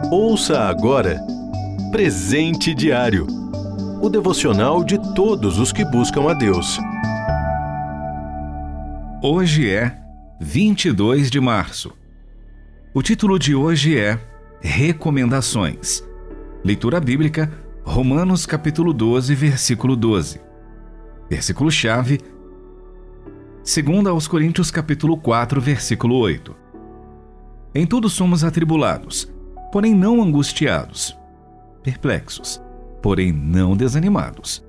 Ouça agora Presente Diário, o devocional de todos os que buscam a Deus. Hoje é 22 de março. O título de hoje é Recomendações. Leitura bíblica, Romanos capítulo 12, versículo 12. Versículo-chave, 2 aos Coríntios capítulo 4, versículo 8. Em tudo somos atribulados, porém não angustiados, perplexos, porém não desanimados.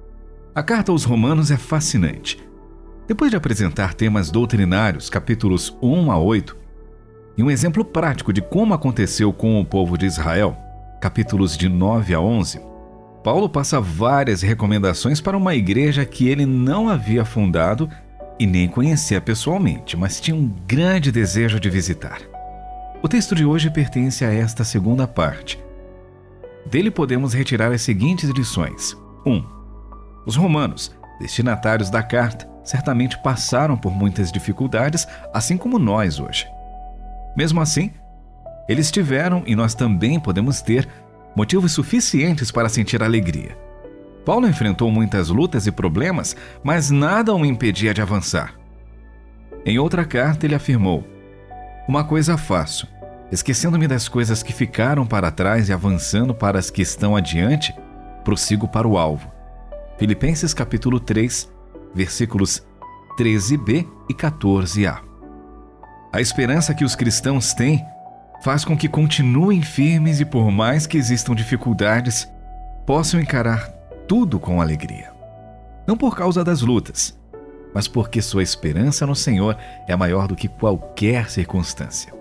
A carta aos Romanos é fascinante. Depois de apresentar temas doutrinários, capítulos 1 a 8, e um exemplo prático de como aconteceu com o povo de Israel, capítulos de 9 a 11, Paulo passa várias recomendações para uma igreja que ele não havia fundado e nem conhecia pessoalmente, mas tinha um grande desejo de visitar. O texto de hoje pertence a esta segunda parte. Dele podemos retirar as seguintes lições. 1. Os romanos, destinatários da carta, certamente passaram por muitas dificuldades, assim como nós hoje. Mesmo assim, eles tiveram, e nós também podemos ter, motivos suficientes para sentir alegria. Paulo enfrentou muitas lutas e problemas, mas nada o impedia de avançar. Em outra carta ele afirmou: "Uma coisa faço, esquecendo-me das coisas que ficaram para trás e avançando para as que estão adiante, prossigo para o alvo." Filipenses capítulo 3, versículos 13b e 14a. A esperança que os cristãos têm faz com que continuem firmes e, por mais que existam dificuldades, possam encarar tudo com alegria. Não por causa das lutas, mas porque sua esperança no Senhor é maior do que qualquer circunstância.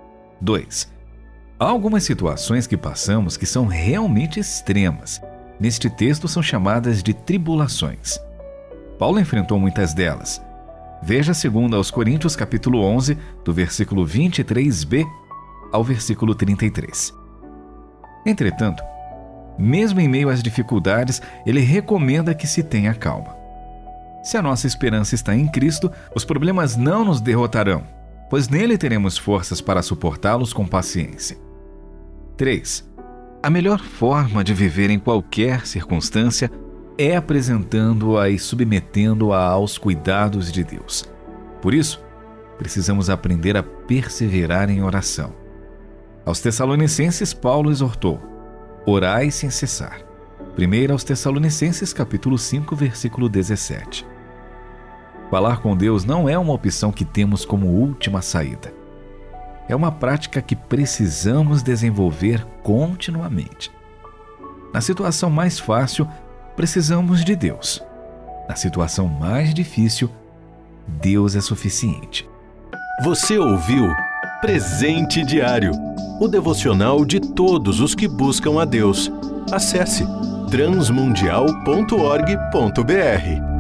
2. Há algumas situações que passamos que são realmente extremas. Neste texto são chamadas de tribulações. Paulo enfrentou muitas delas. Veja 2 aos Coríntios capítulo 11, do versículo 23b ao versículo 33. Entretanto, mesmo em meio às dificuldades, ele recomenda que se tenha calma. Se a nossa esperança está em Cristo, os problemas não nos derrotarão, pois nele teremos forças para suportá-los com paciência. 3. A melhor forma de viver em qualquer circunstância é apresentando-a e submetendo-a aos cuidados de Deus. Por isso, precisamos aprender a perseverar em oração. Aos Tessalonicenses, Paulo exortou: "Orai sem cessar." 1 aos Tessalonicenses, capítulo 5, versículo 17. Falar com Deus não é uma opção que temos como última saída. É uma prática que precisamos desenvolver continuamente. Na situação mais fácil, precisamos de Deus. Na situação mais difícil, Deus é suficiente. Você ouviu Presente Diário, o devocional de todos os que buscam a Deus. Acesse transmundial.org.br.